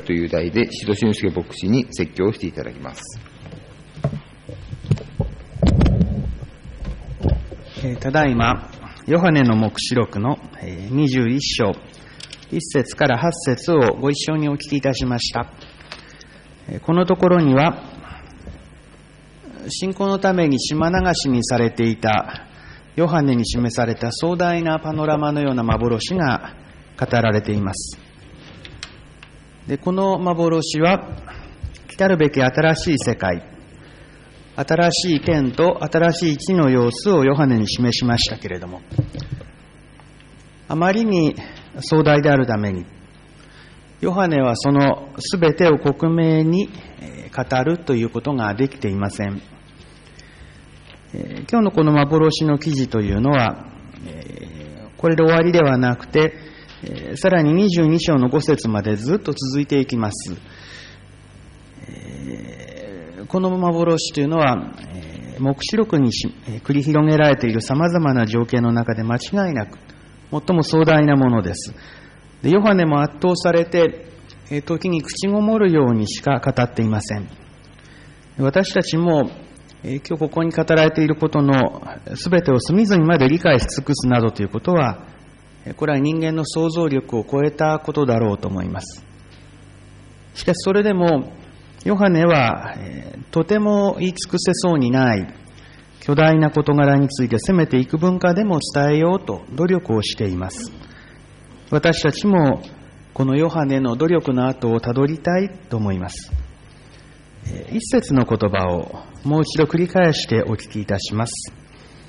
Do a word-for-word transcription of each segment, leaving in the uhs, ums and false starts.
という題で、宍戸俊介牧師に説教をしていただきます。 ただいま、ヨハネの黙示録のにじゅういっ章、いっ節からはち節をご一緒にお聞きいたしました。このところには、信仰のために島流しにされていたヨハネに示された壮大なパノラマのような幻が語られています。で、この幻は、来たるべき新しい世界、新しい天と新しい地の様子をヨハネに示しましたけれども、あまりに壮大であるために、ヨハネはそのすべてを克明に語るということができていません。今日のこの幻の記事というのは、これで終わりではなくて、さらににじゅうに章のご節までずっと続いていきます。この幻というのは、黙示録に繰り広げられているさまざまな情景の中で間違いなく最も壮大なものです。で、ヨハネも圧倒されて、時に口ごもるようにしか語っていません。私たちも今日ここに語られていることのすべてを隅々まで理解し尽くすなどということは、これは人間の想像力を超えたことだろうと思います。しかしそれでもヨハネは、えー、とても言い尽くせそうにない巨大な事柄についてせめて幾分かでも伝えようと努力をしています。私たちもこのヨハネの努力の後をたどりたいと思います。えー、一節の言葉をもう一度繰り返してお聞きいたします。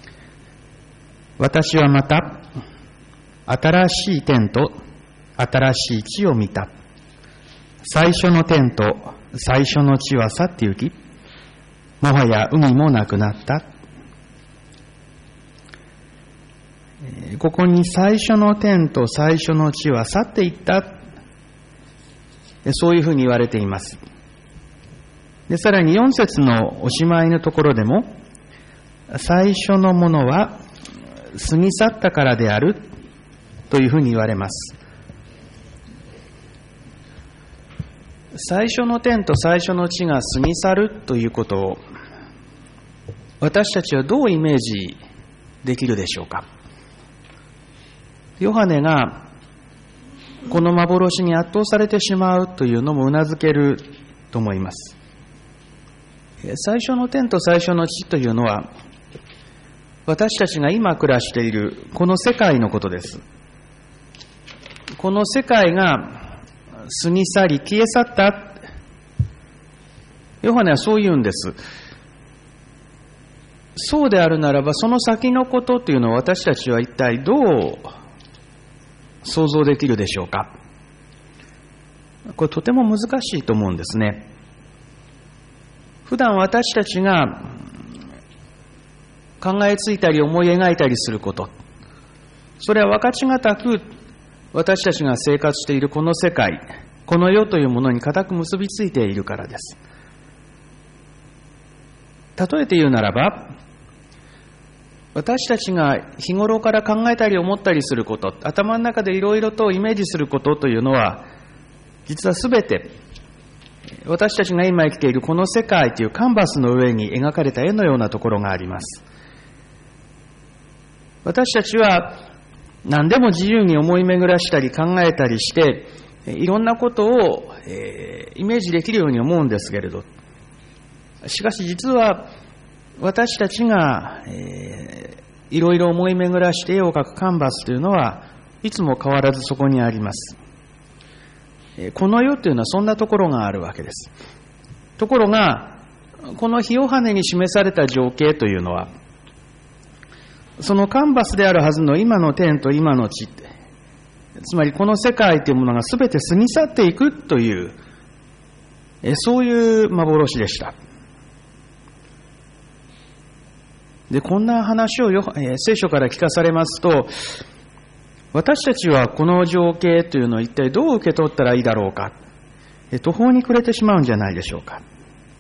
私はまた新しい天と新しい地を見た。最初の天と最初の地は去って行き、もはや海もなくなった。ここに最初の天と最初の地は去っていった。そういうふうに言われています。で、さらによん節のおしまいのところでも、最初のものは過ぎ去ったからであるというふうに言われます。最初の天と最初の地が過ぎ去るということを私たちはどうイメージできるでしょうか。ヨハネがこの幻に圧倒されてしまうというのもうなずけると思います。最初の天と最初の地というのは私たちが今暮らしているこの世界のことです。この世界が過ぎ去り消え去った。ヨハネはそう言うんです。そうであるならばその先のことというのを私たちは一体どう想像できるでしょうか。これとても難しいと思うんですね。普段私たちが考えついたり思い描いたりすること、それは分かちがたく私たちが生活しているこの世界、この世というものに固く結びついているからです。例えて言うならば、私たちが日頃から考えたり思ったりすること、頭の中でいろいろとイメージすることというのは、実はすべて私たちが今生きているこの世界というカンバスの上に描かれた絵のようなところがあります。私たちは何でも自由に思い巡らしたり考えたりしていろんなことを、えー、イメージできるように思うんですけれど、しかし実は私たちが、えー、いろいろ思い巡らして絵を描くカンバスというのはいつも変わらずそこにあります。えー、この世というのはそんなところがあるわけです。ところがこの火ヨハネに示された情景というのはそのカンバスであるはずの今の天と今の地、つまりこの世界というものがすべて過ぎ去っていくという、そういう幻でした。で、こんな話をよ、えー、聖書から聞かされますと、私たちはこの情景というのを一体どう受け取ったらいいだろうか、途方に暮れてしまうんじゃないでしょうか。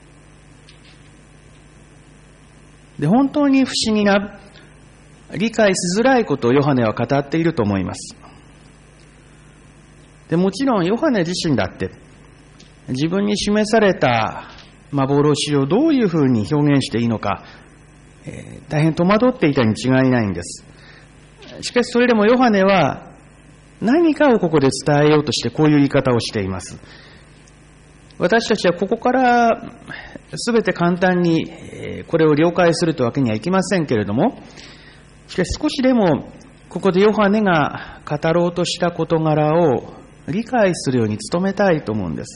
で、本当に不思議な理解しづらいことをヨハネは語っていると思います。で、もちろんヨハネ自身だって自分に示された幻をどういうふうに表現していいのか、えー、大変戸惑っていたに違いないんです。しかしそれでもヨハネは何かをここで伝えようとしてこういう言い方をしています。私たちはここから全て簡単にこれを了解するというわけにはいきませんけれども、しかし少しでもここでヨハネが語ろうとした事柄を理解するように努めたいと思うんです。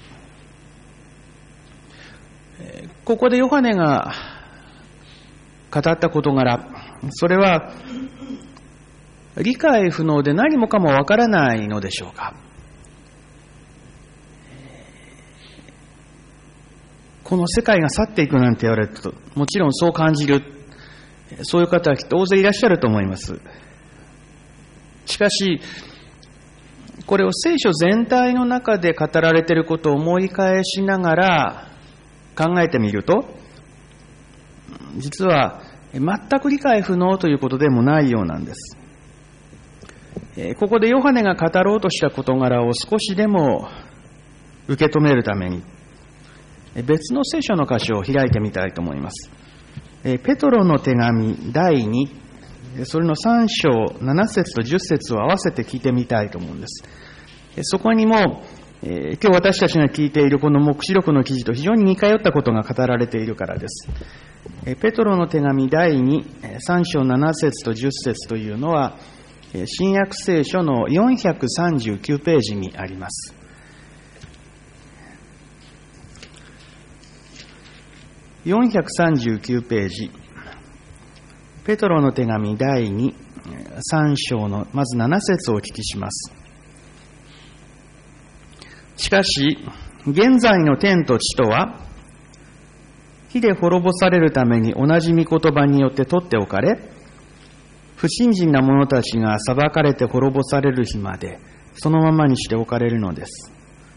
ここでヨハネが語った事柄、それは理解不能で何もかもわからないのでしょうか。この世界が去っていくなんて言われると、もちろんそう感じる、そういう方はきっと大勢いらっしゃると思います。しかし、これを聖書全体の中で語られていることを思い返しながら考えてみると、実は全く理解不能ということでもないようなんです。ここでヨハネが語ろうとした事柄を少しでも受け止めるために、別の聖書の箇所を開いてみたいと思います。ペトロの手紙だいに、それのさん章なな節とじゅっ節を合わせて聞いてみたいと思うんです。そこにも、今日私たちが聞いているこの黙示録の記事と非常に似通ったことが語られているからです。ペトロの手紙だいに、さん章なな節とじゅっ節というのは、新約聖書のよんひゃくさんじゅうきゅうページにあります。よんひゃくさんじゅうきゅうページ、ペトロの手紙だいに、さん章のまずなな節をお聞きします。しかし、現在の天と地とは、火で滅ぼされるために同じ御言葉によって取っておかれ、不信心な者たちが裁かれて滅ぼされる日まで、そのままにしておかれるのです。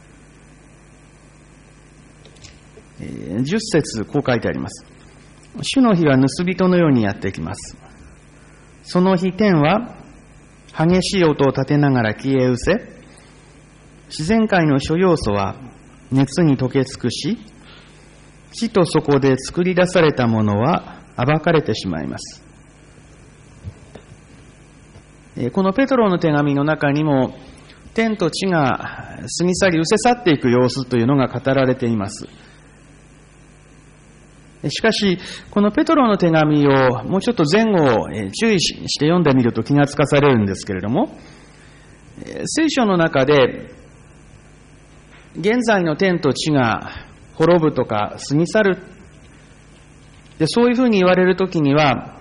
じゅっ節、こう書いてあります。主の日は盗人のようにやってきます。その日、天は激しい音を立てながら消え失せ、自然界の諸要素は熱に溶け尽くし、地と底で作り出されたものは暴かれてしまいます。このペトロの手紙の中にも、天と地が過ぎ去り失せ去っていく様子というのが語られています。しかし、このペトロの手紙をもうちょっと前後を注意して読んでみると気がつかされるんですけれども、聖書の中で、現在の天と地が滅ぶとか過ぎ去る、でそういうふうに言われるときには、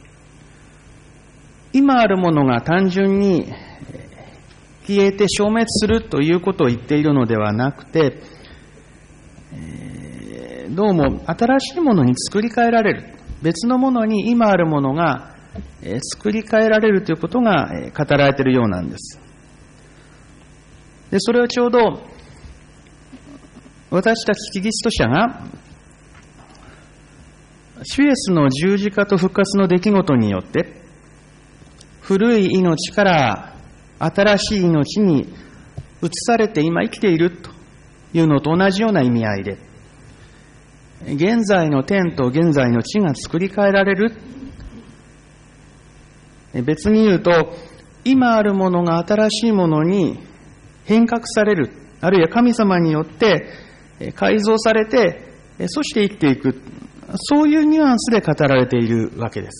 今あるものが単純に消えて消滅するということを言っているのではなくて、どうも新しいものに作り変えられる、別のものに今あるものが作り変えられるということが語られているようなんです。でそれはちょうど私たちキリスト者が主イエスの十字架と復活の出来事によって古い命から新しい命に移されて今生きているというのと同じような意味合いで、現在の天と現在の地が作り変えられる。別に言うと、今あるものが新しいものに変革される、あるいは神様によって改造されて、そして生きていく、そういうニュアンスで語られているわけです。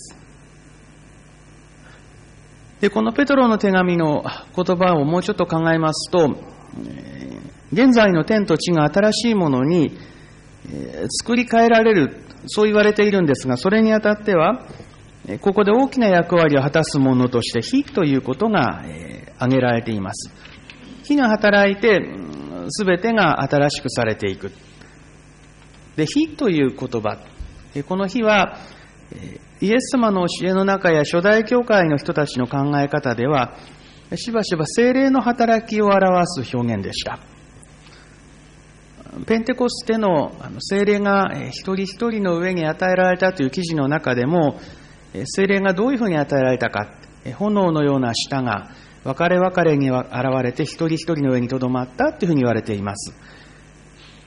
で、このペトロの手紙の言葉をもうちょっと考えますと、現在の天と地が新しいものに作り変えられる、そう言われているんですが、それにあたっては、ここで大きな役割を果たすものとして火ということが挙げられています。火が働いて全てが新しくされていく。で、火という言葉、この火はイエス様の教えの中や初代教会の人たちの考え方ではしばしば聖霊の働きを表す表現でした。ペンテコステの聖霊が一人一人の上に与えられたという記事の中でも、聖霊がどういうふうに与えられたか、炎のような舌が分かれ分かれに現れて一人一人の上にとどまったというふうに言われています。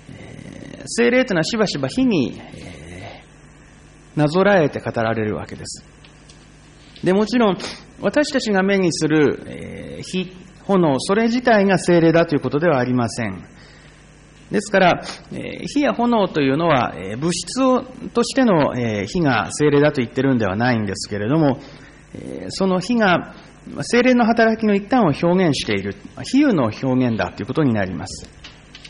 聖霊というのはしばしば火になぞらえて語られるわけです。で、もちろん私たちが目にする火、炎、それ自体が聖霊だということではありません。ですから、火や炎というのは物質をとしての火が聖霊だと言ってるんではないんですけれども、その火が聖霊の働きの一端を表現している、比喩の表現だということになります。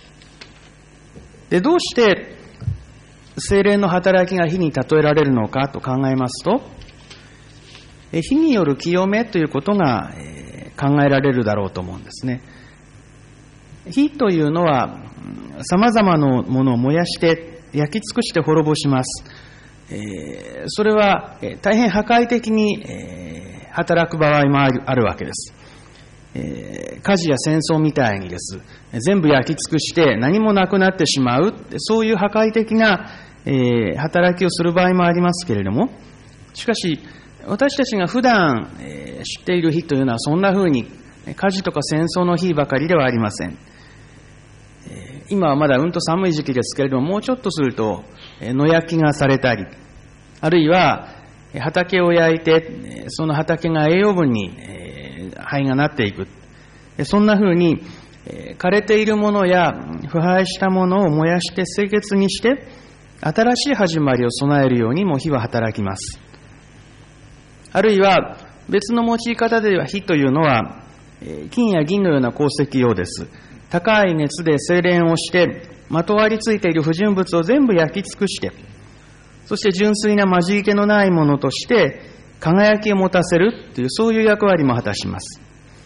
で、どうして聖霊の働きが火に例えられるのかと考えますと、火による清めということが考えられるだろうと思うんですね。火というのは様々なものを燃やして焼き尽くして滅ぼします。それは大変破壊的に働く場合もある、あるわけです。火事や戦争みたいにです。全部焼き尽くして何もなくなってしまう、そういう破壊的な働きをする場合もありますけれども、しかし私たちが普段知っている火というのはそんな風に火事とか戦争の火ばかりではありません。今はまだうんと寒い時期ですけれども、もうちょっとすると野焼きがされたり、あるいは畑を焼いてその畑が栄養分に灰がなっていく、そんな風に枯れているものや腐敗したものを燃やして清潔にして新しい始まりを備えるようにも火は働きます。あるいは別の用い方では火というのは金や銀のような鉱石用です。高い熱で精錬をしてまとわりついている不純物を全部焼き尽くして、そして純粋な混じり気のないものとして輝きを持たせるという、そういう役割も果たします。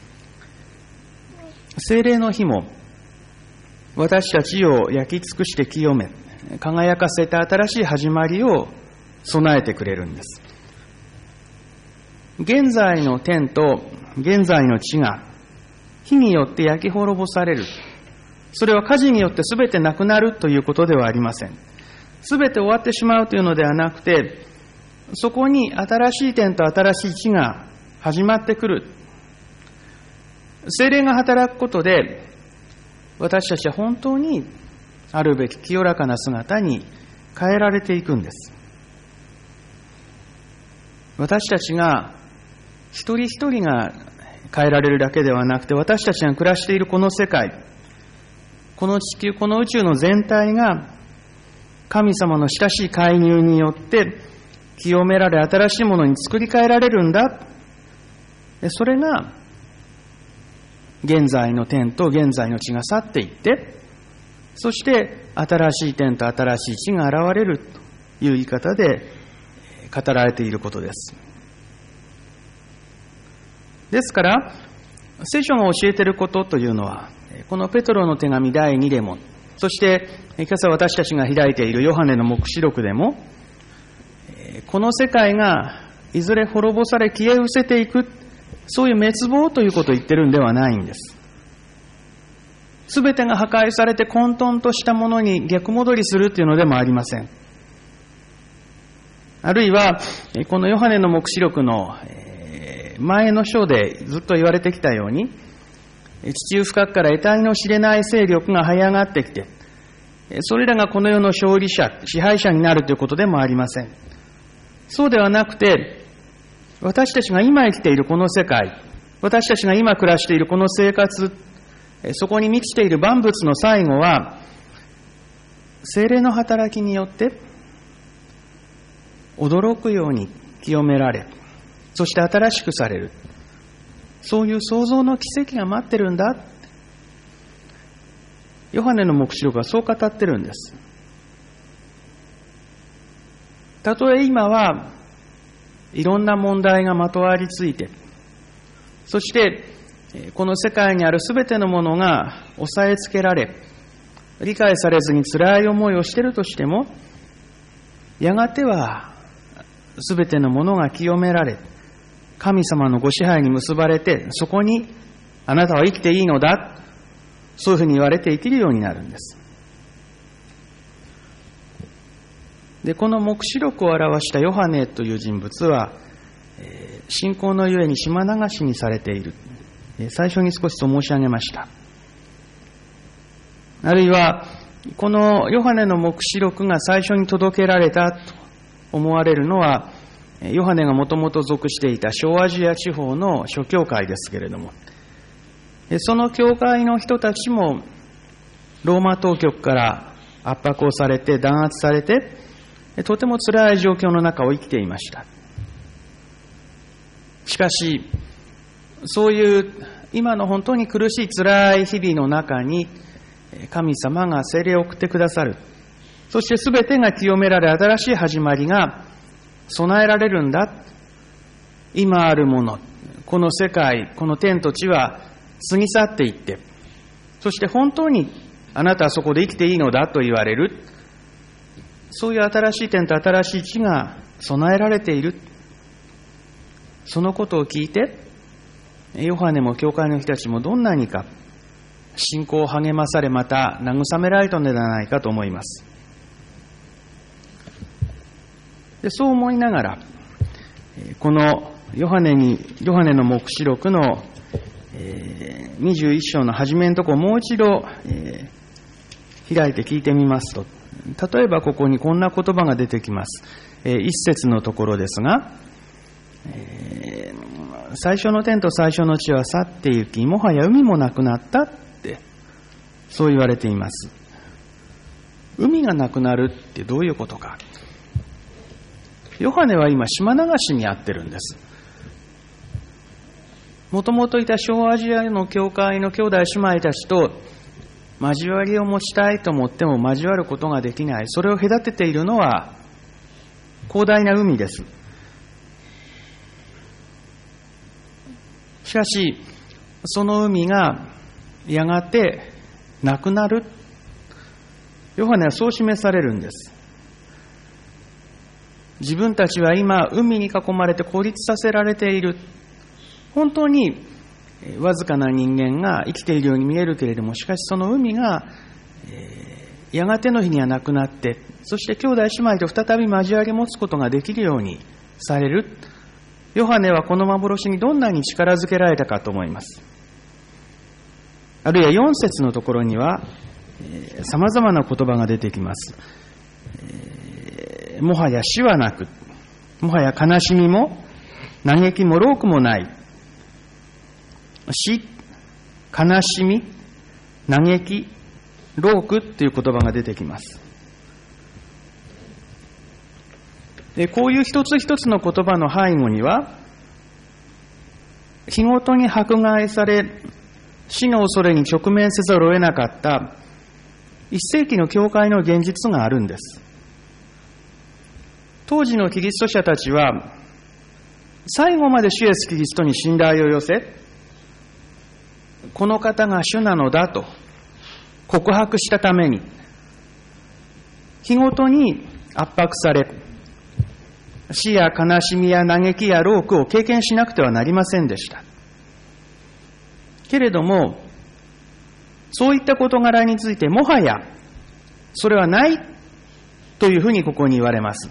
聖霊の火も私たちを焼き尽くして清め、輝かせた新しい始まりを備えてくれるんです。現在の天と現在の地が火によって焼き滅ぼされる。それは火事によって全てなくなるということではありません。全て終わってしまうというのではなくて、そこに新しい天と新しい地が始まってくる。聖霊が働くことで、私たちは本当にあるべき清らかな姿に変えられていくんです。私たちが一人一人が変えられるだけではなくて、私たちが暮らしているこの世界、この地球、この宇宙の全体が神様の親しい介入によって清められ、新しいものに作り変えられるんだ。それが現在の天と現在の地が去っていって、そして新しい天と新しい地が現れるという言い方で語られていることです。ですから、聖書が教えていることというのは、このペトロの手紙だいにでも、そして今朝私たちが開いているヨハネの黙示録でも、この世界がいずれ滅ぼされ消え失せていく、そういう滅亡ということを言ってるんではないんです。すべてが破壊されて混沌としたものに逆戻りするというのでもありません。あるいはこのヨハネの黙示録の前の章でずっと言われてきたように、地中深くから得体の知れない勢力が這い上がってきて、それらがこの世の勝利者、支配者になるということでもありません。そうではなくて、私たちが今生きているこの世界、私たちが今暮らしているこの生活、そこに満ちている万物の最後は、聖霊の働きによって驚くように清められ、そして新しくされる。そういう創造の奇跡が待ってるんだ。ヨハネの黙示録はそう語ってるんです。たとえ今はいろんな問題がまとわりついて、そしてこの世界にあるすべてのものが押さえつけられ、理解されずに辛い思いをしているとしても、やがてはすべてのものが清められ、神様のご支配に結ばれて、そこにあなたは生きていいのだ、そういうふうに言われて生きるようになるんです。で、この黙示録を表したヨハネという人物は、えー、信仰のゆえに島流しにされている、えー、最初に少しと申し上げました。あるいはこのヨハネの黙示録が最初に届けられたと思われるのは、ヨハネがもともと属していた小アジア地方の諸教会ですけれども、その教会の人たちもローマ当局から圧迫をされて弾圧されて、とても辛い状況の中を生きていました。しかし、そういう今の本当に苦しい辛い日々の中に神様が聖霊を送ってくださる。そして全てが清められ、新しい始まりが備えられるんだ。今あるもの、この世界、この天と地は過ぎ去っていって、そして本当にあなたはそこで生きていいのだと言われる。そういう新しい天と新しい地が備えられている。そのことを聞いて、ヨハネも教会の人たちもどんなにか信仰を励まされ、また慰められたのではないかと思います。でそう思いながら、このヨハネにヨハネの黙示録のにじゅういっ章の初めのところをもう一度開いて聞いてみますと、例えばここにこんな言葉が出てきます。一節のところですが、最初の天と最初の地は去って行き、もはや海もなくなったってそう言われています。海がなくなるってどういうことか。ヨハネは今島流しにあってるんです。もともといた小アジアの教会の兄弟姉妹たちと交わりを持ちたいと思っても交わることができない。それを隔てているのは広大な海です。しかしその海がやがてなくなる。ヨハネはそう示されるんです。自分たちは今海に囲まれて孤立させられている。本当にわずかな人間が生きているように見えるけれども、しかしその海が、えー、やがての日にはなくなって、そして兄弟姉妹と再び交わりを持つことができるようにされる。ヨハネはこの幻にどんなに力づけられたかと思います。あるいはよん節のところにはさまざまな言葉が出てきます。えー、もはや死はなく、もはや悲しみも嘆きも労苦もない。死、悲しみ、嘆き、労苦という言葉が出てきます。でこういう一つ一つの言葉の背後には、日ごとに迫害され、死の恐れに直面せざるを得なかった一世紀の教会の現実があるんです。当時のキリスト者たちは、最後まで主イエスキリストに信頼を寄せ、この方が主なのだと告白したために、日ごとに圧迫され、死や悲しみや嘆きや労苦を経験しなくてはなりませんでした。けれども、そういった事柄についてもはやそれはないというふうにここに言われます。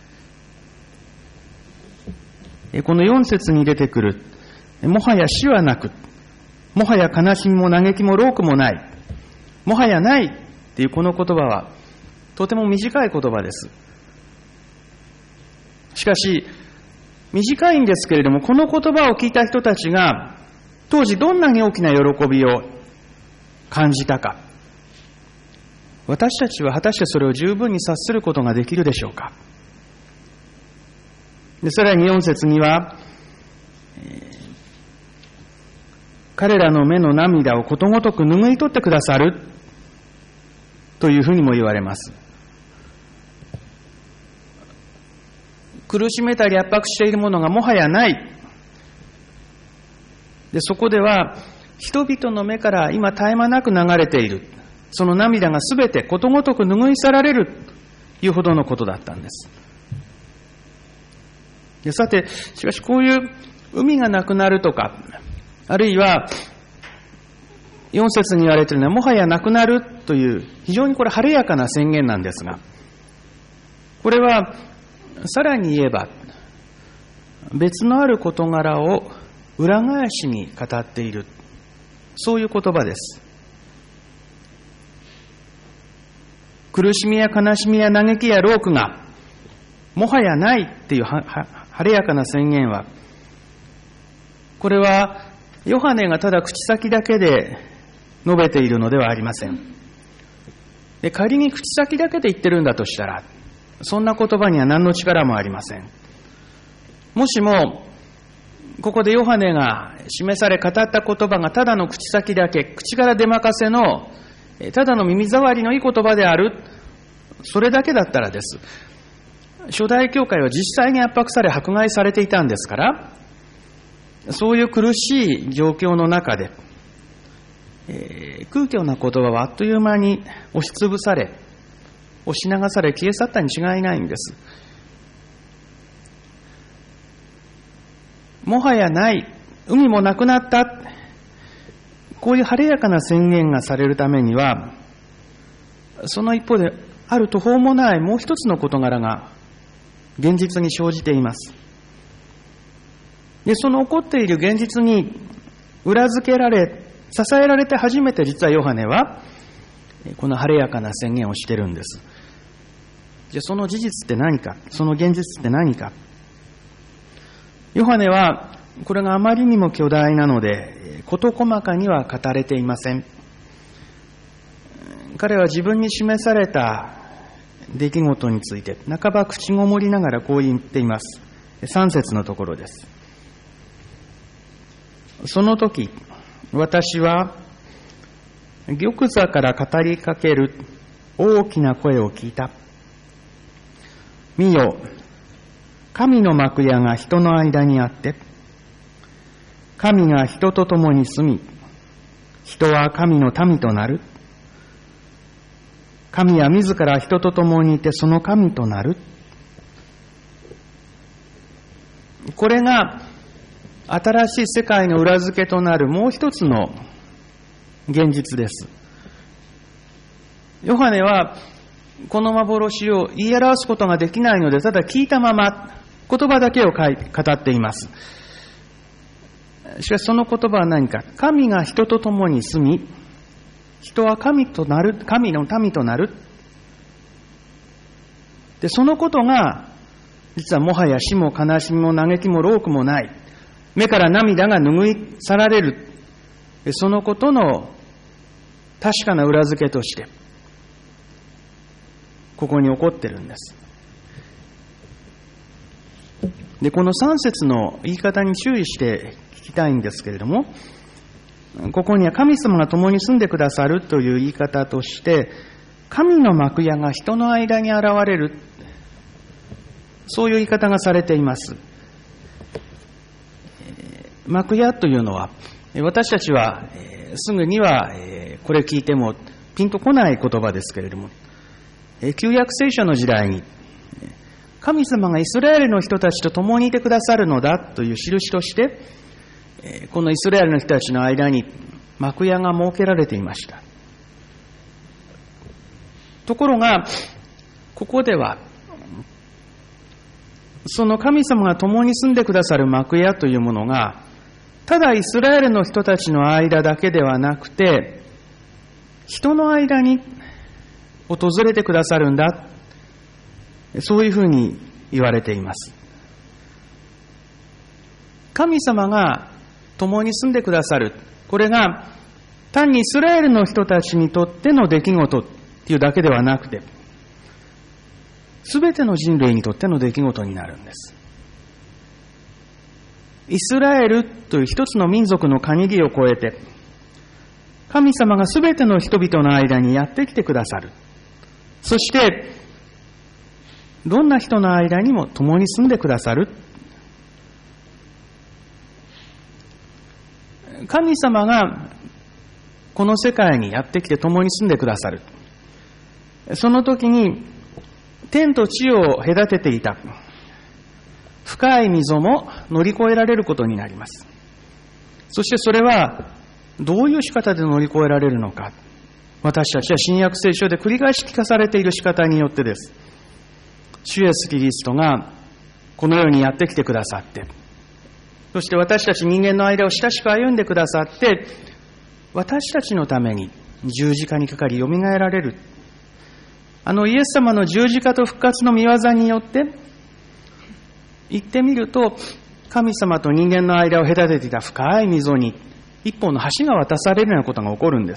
このよん節に出てくる、もはや死はなく、もはや悲しみも嘆きも労苦もない、もはやないっていうこの言葉はとても短い言葉です。しかし短いんですけれども、この言葉を聞いた人たちが当時どんなに大きな喜びを感じたか、私たちは果たしてそれを十分に察することができるでしょうか。でさらによん節には、えー、彼らの目の涙をことごとく拭い取ってくださるというふうにも言われます。苦しめたり圧迫しているものがもはやない。でそこでは人々の目から今絶え間なく流れているその涙がすべてことごとく拭い去られるというほどのことだったんです。でさて、しかしこういう海がなくなるとか、あるいはよん節に言われているのはもはやなくなるという非常にこれ晴れやかな宣言なんですが、これはさらに言えば別のある事柄を裏返しに語っている、そういう言葉です。 苦しみや悲しみや嘆きや労苦がもはやないっていうはは晴れやかな宣言は、これはヨハネがただ口先だけで述べているのではありません。で、仮に口先だけで言ってるんだとしたら、そんな言葉には何の力もありません。もしもここでヨハネが示され語った言葉がただの口先だけ、口から出まかせのただの耳障りのいい言葉である、それだけだったらです。初代教会は実際に圧迫され迫害されていたんですから、そういう苦しい状況の中で、えー、空虚な言葉はあっという間に押しつぶされ、押し流され消え去ったに違いないんです。もはやない、海もなくなった、こういう晴れやかな宣言がされるためには、その一方である途方もないもう一つの事柄が現実に生じています。で、その起こっている現実に裏付けられ、支えられて初めて実はヨハネはこの晴れやかな宣言をしているんです。じゃあその事実って何か、その現実って何か。ヨハネはこれがあまりにも巨大なので事細かには語れていません。彼は自分に示された出来事について半ば口ごもりながらこう言っています。さん節のところです。その時私は玉座から語りかける大きな声を聞いた。見よ、神の幕屋が人の間にあって、神が人と共に住み、人は神の民となる。神は自ら人と共にいてその神となる。これが新しい世界の裏付けとなるもう一つの現実です。ヨハネはこの幻を言い表すことができないので、ただ聞いたまま言葉だけを語っています。しかしその言葉は何か。神が人と共に住み、人は神となる、神の民となる。で、そのことが実はもはや死も悲しみも嘆きも労苦もない、目から涙が拭い去られる、そのことの確かな裏付けとしてここに起こっているんです。で、このさん節の言い方に注意して聞きたいんですけれども、ここには神様が共に住んでくださるという言い方として、神の幕屋が人の間に現れる、そういう言い方がされています。幕屋というのは、私たちはすぐにはこれ聞いてもピンとこない言葉ですけれども、旧約聖書の時代に神様がイスラエルの人たちと共にいてくださるのだという印として、このイスラエルの人たちの間に幕屋が設けられていました。ところがここではその神様が共に住んでくださる幕屋というものがただイスラエルの人たちの間だけではなくて、人の間に訪れてくださるんだ、そういうふうに言われています。神様が共に住んでくださる、これが単にイスラエルの人たちにとっての出来事っていうだけではなくて、すべての人類にとっての出来事になるんです。イスラエルという一つの民族の限りを超えて、神様がすべての人々の間にやってきてくださる。そしてどんな人の間にも共に住んでくださる。神様がこの世界にやってきて共に住んでくださる。その時に天と地を隔てていた深い溝も乗り越えられることになります。そしてそれはどういう仕方で乗り越えられるのか、私たちは新約聖書で繰り返し聞かされている仕方によってです。主イエスキリストがこの世にやってきてくださって、そして私たち人間の間を親しく歩んでくださって、私たちのために十字架にかかりよみがえられる。 あのイエス様の十字架と復活の御業によって言ってみると、神様と人間の間を隔てていた深い溝に一本の橋が渡されるようなことが起こるんです。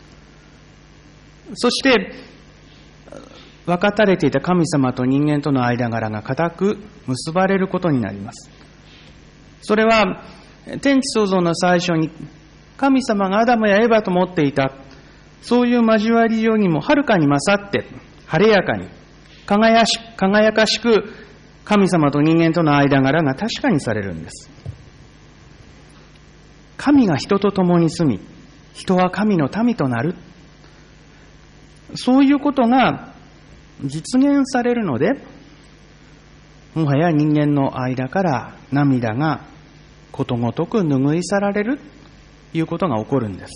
そして分かたれていた神様と人間との間柄が固く結ばれることになります。それは天地創造の最初に神様がアダムやエバと持っていたそういう交わりよりもはるかに勝って晴れやかに輝し輝かしく神様と人間との間柄が確かにされるんです。神が人と共に住み、人は神の民となる。そういうことが実現されるので、もはや人間の間から涙がことごとく拭い去られるということが起こるんです。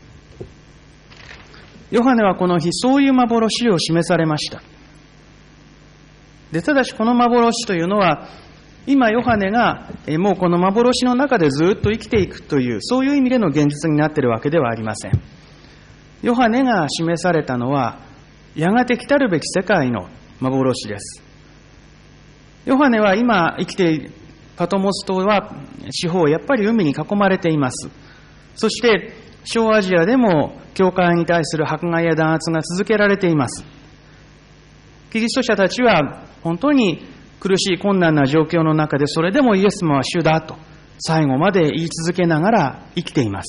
ヨハネはこの日そういう幻を示されました。で、ただしこの幻というのは今ヨハネがもうこの幻の中でずっと生きていくというそういう意味での現実になっているわけではありません。ヨハネが示されたのはやがて来たるべき世界の幻です。ヨハネは今生きているパトモス島は四方やっぱり海に囲まれています。そして小アジアでも教会に対する迫害や弾圧が続けられています。キリスト者たちは本当に苦しい困難な状況の中でそれでもイエス様は主だと最後まで言い続けながら生きています。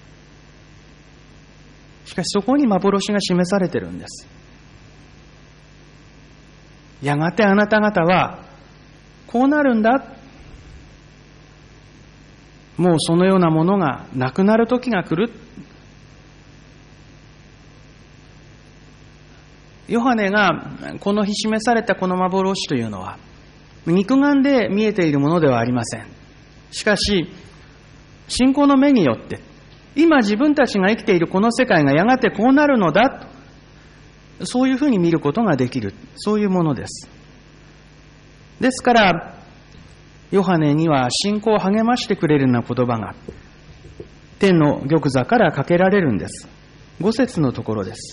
しかしそこに幻が示されているんです。やがてあなた方はこうなるんだ。もうそのようなものがなくなる時が来る。ヨハネがこの日示されたこの幻というのは肉眼で見えているものではありません。しかし信仰の目によって今自分たちが生きているこの世界がやがてこうなるのだと、そういうふうに見ることができる、そういうものです。ですからヨハネには信仰を励ましてくれるような言葉が天の玉座からかけられるんです。ご節のところです。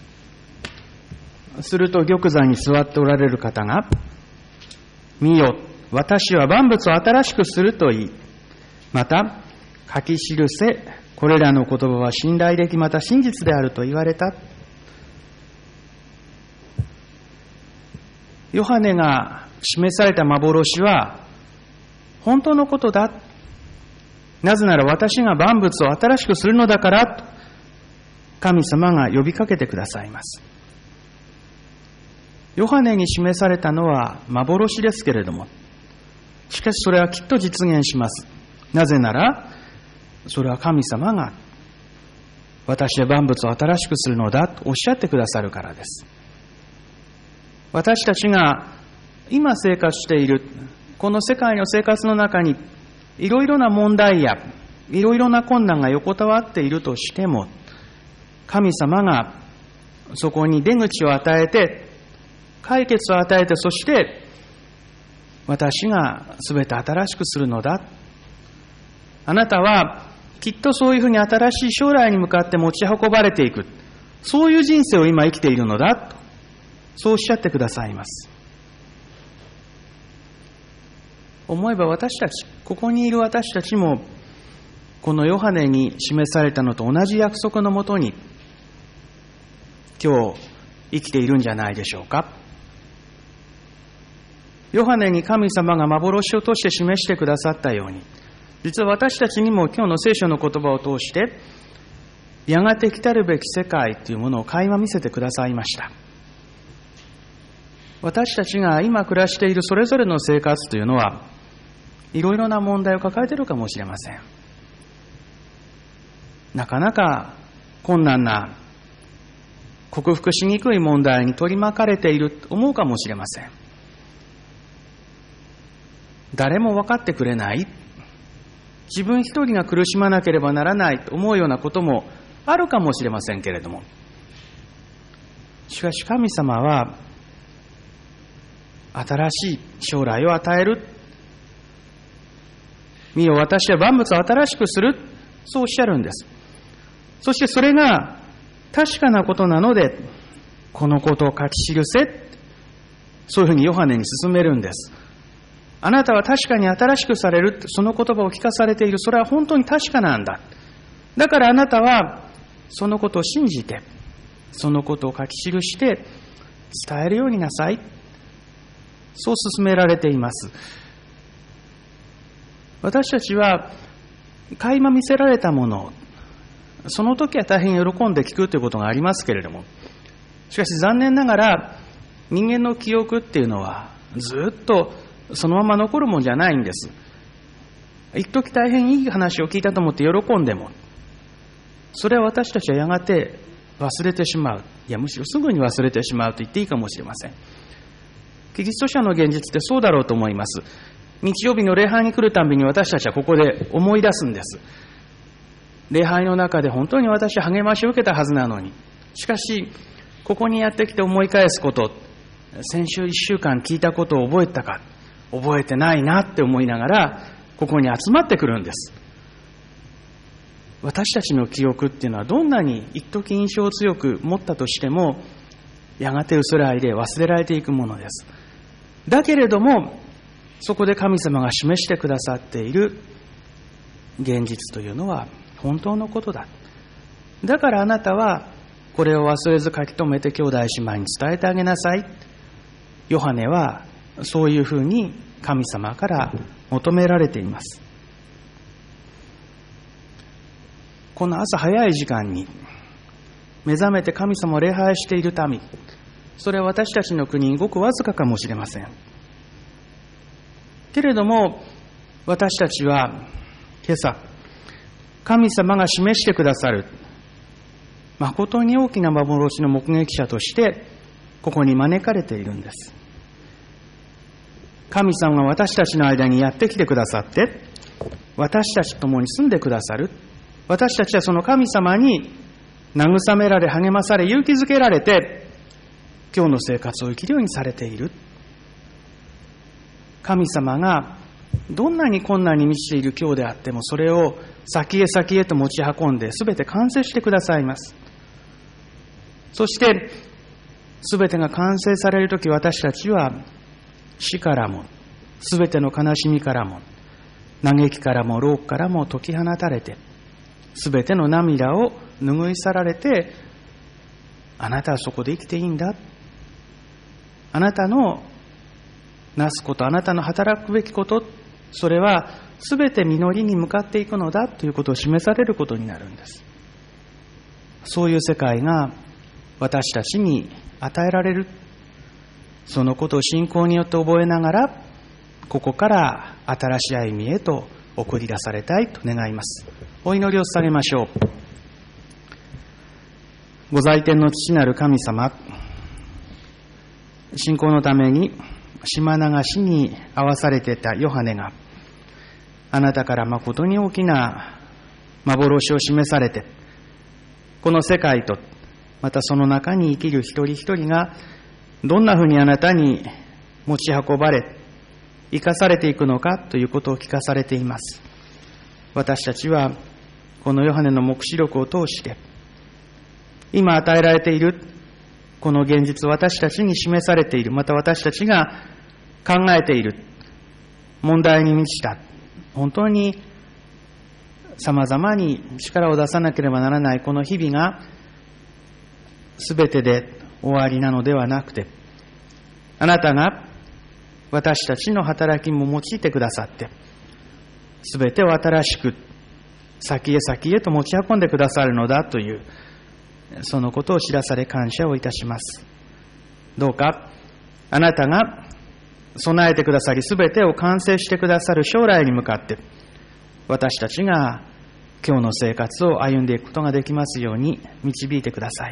すると玉座に座っておられる方が、見よ、私は万物を新しくすると言い、また書き記せ、これらの言葉は信頼できまた真実であると言われた。ヨハネが示された幻は本当のことだ。なぜなら私が万物を新しくするのだからと神様が呼びかけてくださいます。ヨハネに示されたのは幻ですけれども、しかしそれはきっと実現します。なぜならそれは神様が私は万物を新しくするのだとおっしゃってくださるからです。私たちが今生活しているこの世界の生活の中にいろいろな問題やいろいろな困難が横たわっているとしても、神様がそこに出口を与えて解決を与えて、そして私がすべて新しくするのだ。あなたはきっとそういうふうに新しい将来に向かって持ち運ばれていく、そういう人生を今生きているのだと、そうおっしゃってくださいます。思えば私たち、ここにいる私たちもこのヨハネに示されたのと同じ約束のもとに今日生きているんじゃないでしょうか。ヨハネに神様が幻を通して示してくださったように、実は私たちにも今日の聖書の言葉を通してやがて来たるべき世界というものを垣間見せてくださいました。私たちが今暮らしているそれぞれの生活というのはいろいろな問題を抱えているかもしれません。なかなか困難な克服しにくい問題に取り巻かれていると思うかもしれません。誰も分かってくれない、自分一人が苦しまなければならないと思うようなこともあるかもしれませんけれども、しかし神様は新しい将来を与える。見よ、私は万物を新しくする、そうおっしゃるんです。そしてそれが確かなことなので、 このことを書き記せ。そういうふうにヨハネに勧めるんです。あなたは確かに新しくされる。その言葉を聞かされている。それは本当に確かなんだ。だからあなたはそのことを信じて、そのことを書き記して伝えるようになさい。そう勧められています。私たちは垣間見せられたもの、その時は大変喜んで聞くということがありますけれども、しかし残念ながら人間の記憶っていうのはずっとそのまま残るもんじゃないんです。一時大変いい話を聞いたと思って喜んでも、それは私たちはやがて忘れてしまう。いや、むしろすぐに忘れてしまうと言っていいかもしれません。キリスト者の現実ってそうだろうと思います。日曜日の礼拝に来るたびに私たちはここで思い出すんです。礼拝の中で本当に私は励ましを受けたはずなのに、しかしここにやってきて思い返すこと、先週一週間聞いたことを覚えたか、覚えてないなって思いながらここに集まってくるんです。私たちの記憶っていうのはどんなに一時印象を強く持ったとしても、やがて薄らいで忘れられていくものです。だけれどもそこで神様が示してくださっている現実というのは本当のことだ。だからあなたはこれを忘れず書き留めて兄弟姉妹に伝えてあげなさい。ヨハネはそういうふうに神様から求められています。この朝早い時間に目覚めて神様を礼拝している民、それは私たちの国にごくわずかかもしれません。けれども私たちは今朝神様が示してくださる誠に大きな幻の目撃者としてここに招かれているんです。神様が私たちの間にやってきてくださって、私たちと共に住んでくださる。私たちはその神様に慰められ、励まされ、勇気づけられて今日の生活を生きるようにされている。神様がどんなに困難に満ちている今日であっても、それを先へ先へと持ち運んで全て完成してくださいます。そして全てが完成されるとき、私たちは死からも全ての悲しみからも嘆きからも労苦からも解き放たれて、全ての涙を拭い去られて、あなたはそこで生きていいんだ、あなたのなすこと、あなたの働くべきこと、それは全て実りに向かっていくのだということを示されることになるんです。そういう世界が私たちに与えられる。そのことを信仰によって覚えながら、ここから新しい歩みへと送り出されたいと願います。お祈りを捧げましょう。ご在天の父なる神様、信仰のために島流しに遭わされていたヨハネが、あなたから誠に大きな幻を示されて、この世界とまたその中に生きる一人一人がどんなふうにあなたに持ち運ばれ生かされていくのかということを聞かされています。私たちはこのヨハネの黙示録を通して、今与えられているこの現実、私たちに示されている、また私たちが考えている問題に満ちた、本当に様々に力を出さなければならないこの日々が全てで終わりなのではなくて、あなたが私たちの働きも用いてくださって、全てを新しく先へ先へと持ち運んでくださるのだという、そのことを知らされ感謝をいたします。どうかあなたが備えてくださり、全てを完成してくださる将来に向かって、私たちが今日の生活を歩んでいくことができますように導いてください。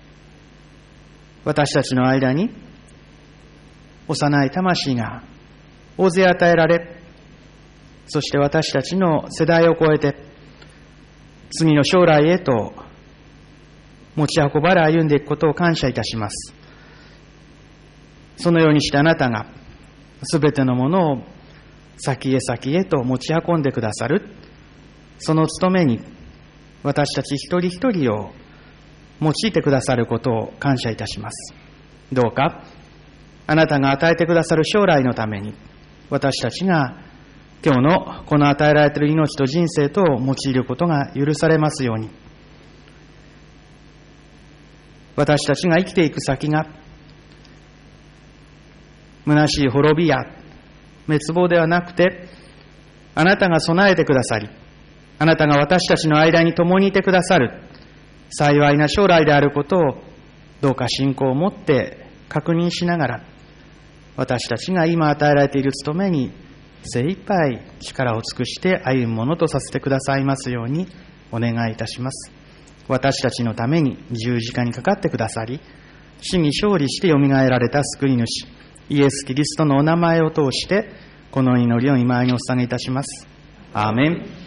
私たちの間に幼い魂が大勢与えられ、そして私たちの世代を超えて次の将来へと持ち運ばれ歩んでいくことを感謝いたします。そのようにしてあなたがすべてのものを先へ先へと持ち運んでくださる、その務めに私たち一人一人を用いてくださることを感謝いたします。どうかあなたが与えてくださる将来のために、私たちが今日のこの与えられている命と人生とを用いることが許されますように、私たちが生きていく先が虚しい滅びや滅亡ではなくて、あなたが備えてくださり、あなたが私たちの間に共にいてくださる幸いな将来であることを、どうか信仰を持って確認しながら、私たちが今与えられている務めに精一杯力を尽くして歩むものとさせてくださいますようにお願いいたします。私たちのために十字架にかかってくださり、死に勝利してよみがえられた救い主イエス・キリストのお名前を通してこの祈りを御前にお捧げいたします。アーメン。